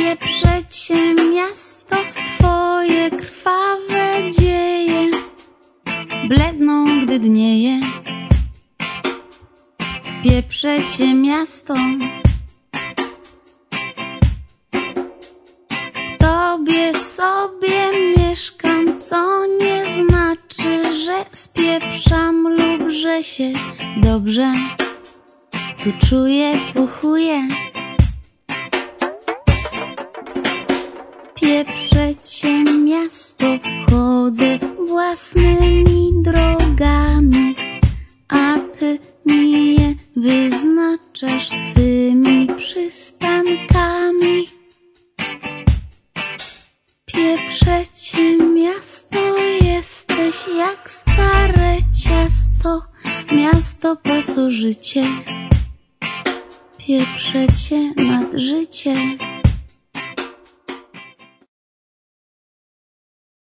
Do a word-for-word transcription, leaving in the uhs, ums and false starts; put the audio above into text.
Pieprze cię miasto, twoje krwawe dzieje bledną, gdy dnieje. Pieprze cię miasto, w tobie sobie mieszkam, co nie znaczy, że spieprzam lub że się dobrze tu czuję, puchuję. Pieprze cię miasto, chodzę własnymi drogami, a ty mi je wyznaczasz swymi przystankami. Pieprze cię miasto, jesteś jak stare ciasto, miasto pasożycie. Pieprze cię nad życie.